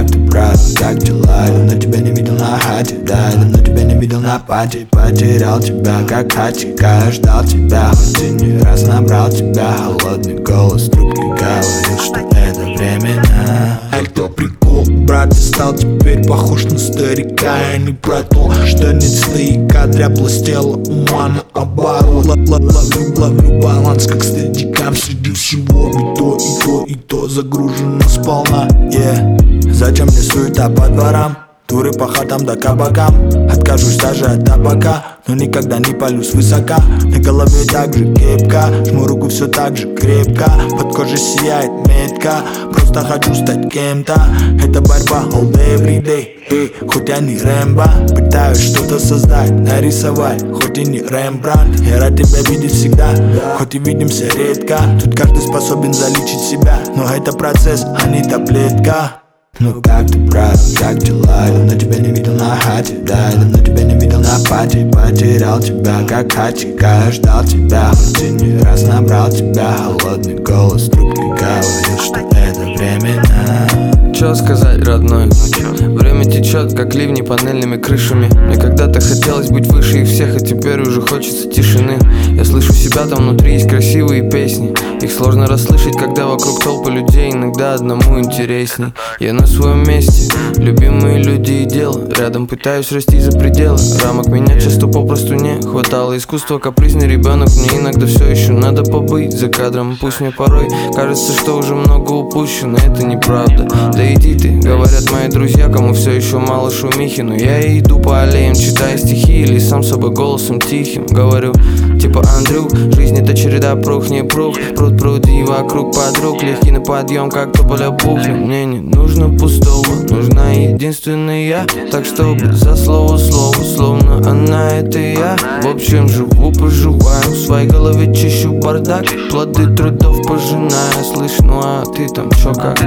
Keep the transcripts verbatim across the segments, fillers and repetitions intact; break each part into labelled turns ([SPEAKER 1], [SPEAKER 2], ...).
[SPEAKER 1] ты брат, как дела? Давно тебя не видел на хате, да, давно тебя не видел на пати. Потерял тебя, как хатика, ждал тебя, хоть и не раз набрал тебя. Холодный голос трубки говорил, что это временно. Это прикол, брат, ты стал теперь похож на старика. Я не про то, что нет стояка, дряблость тела, ума наоборот. Ловлю, ловлю баланс, как стадикам, среди всего и то, и то, и то загружено сполна, yeah. Зачем мне суета по дворам? Туры по хатам да кабакам. Откажусь даже от табака, но никогда не палю свысока. На голове так же кепка, жму руку все так же крепко. Под кожей сияет метка, просто хочу стать кем-то. Это борьба all day, every day, эй, хоть я не Рэмбо. Пытаюсь что-то создать, нарисовать, хоть и не Рембрандт. Я рад тебя видеть всегда, хоть и видимся редко. Тут каждый способен залечить себя, но это процесс, а не таблетка. Ну как ты, брат, как дела? Давно тебя не видел на хате, да, давно тебя не видел на пати. Потерял тебя, как хатика, ждал тебя, хоть и не раз набрал тебя. Холодный голос трубки говорил, что это временно.
[SPEAKER 2] Чё сказать, родной? Время течет, как ливни панельными крышами. Мне когда-то хотелось быть выше их всех, а теперь уже хочется тишины. Я слышу себя, там внутри есть красивые песни. Их сложно расслышать, когда вокруг толпы людей. Иногда одному интересней. Я на своем месте, любимые люди и дело. Рядом пытаюсь расти за пределы рамок. Меня часто попросту не хватало искусства. Капризный ребенок, мне иногда все еще надо побыть за кадром. Пусть мне порой кажется, что уже много упущено. Это неправда, да иди ты, говорят мои друзья, кому все еще мало шумихи. Но я и иду по аллеям, читая стихи или сам собой голосом тихим говорю, типа: Андрюх, жизнь это череда прух, не прух. Пруд пруди вокруг подруг, легкий на подъем, как тополя пухлю. Мне не нужно пустого, нужна единственная я. Так чтобы за слово слово, словно она это я. В общем, живу, поживаю, в своей голове чищу бардак. Плоды трудов пожиная, слышь, ну а ты там чё как?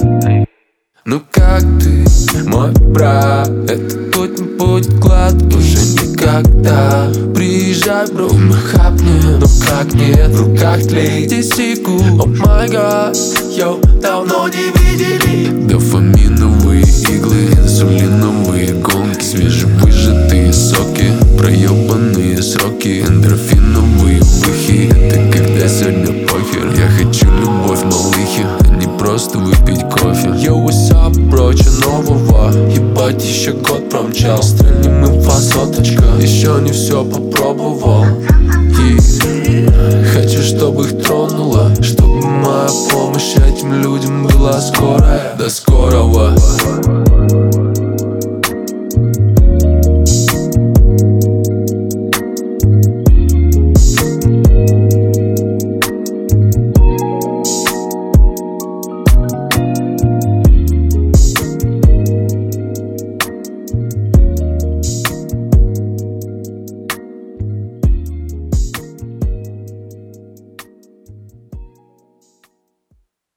[SPEAKER 3] Ну как ты, мой брат? Этот путь не будет гладкий уже никогда. Приезжай, бро, мы хапнем. Ну как нет, в руках тлеет десятку. О май гад, йоу, давно не видели. Дофаминовые иглы, инсулиновые гонки, свежевыжатые соки, проебанные сроки, эндорфиновые выхи. Это когда сегодня похер. Я хочу любовь, малыхи, а не просто выпить кофе. Yo, what's up, бро, чё нового? Ебать, еще год промчал. Стрельнем инфа соточка, еще не все попробовал. И хочу, чтобы их тронуло, чтобы моя помощь этим людям была скорая. До скорого.